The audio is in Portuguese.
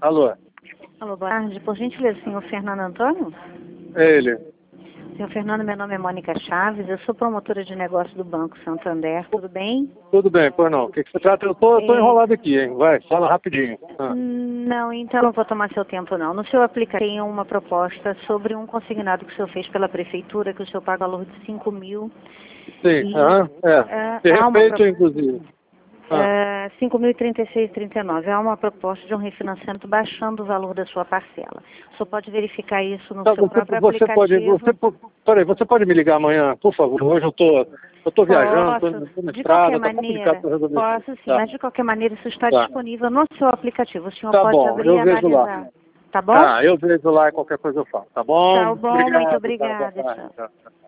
Alô? Alô, boa tarde. Por gentileza, senhor Fernando Antônio? É ele. Senhor Fernando, meu nome é Mônica Chaves, eu sou promotora de negócio do Banco Santander, tudo bem? Tudo bem, pois não. O que você trata? Eu tô enrolado aqui, hein? Vai, fala rapidinho. Não, então não vou tomar seu tempo, não. No seu aplicativo tem uma proposta sobre um consignado que o senhor fez pela prefeitura, que o senhor paga o valor de 5 mil. Sim, Perfeito, inclusive. 5.036,39. É uma proposta de um refinanciamento baixando o valor da sua parcela. O senhor pode verificar isso no seu próprio aplicativo. Você pode me ligar amanhã, por favor? Hoje eu tô viajando, estou na estrada, tá complicado para resolver isso. Posso sim, mas de qualquer maneira isso está disponível no seu aplicativo. O senhor Tá pode bom, abrir eu e vejo analisar. lá. Tá bom? Tá, eu vejo lá e qualquer coisa eu falo, tá bom? Tá bom, muito obrigada. Tá, Tchau. tchau.